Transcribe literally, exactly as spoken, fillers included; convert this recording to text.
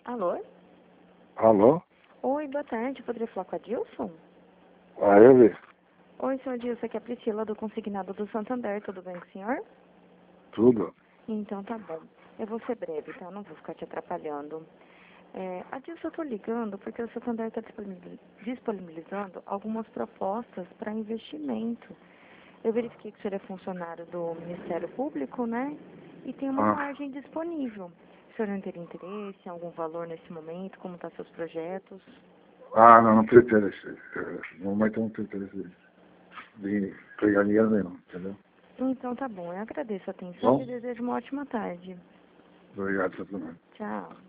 Alô? Alô? Oi, boa tarde. Poderia falar com a Dilson? Ah, ele? Oi, senhor Dilson. Aqui é a Priscila do Consignado do Santander. Tudo bem com o senhor? Tudo? Então tá bom. Eu vou ser breve, tá? Eu não vou ficar te atrapalhando. É, a Dilson, eu tô ligando porque o Santander está disponibilizando algumas propostas para investimento. Eu verifiquei que o senhor é funcionário do Ministério Público, né? E tem uma Ah, margem disponível. O senhor não teria interesse em algum valor nesse momento? Como estão seus projetos? ah não, não tenho interesse. Eh, No momento eu não tenho interesse de pegar dinheiro nenhum, entendeu? Então tá bom. Eu agradeço a atenção Bom, e desejo uma ótima tarde. obrigado, Satanás. Tchau.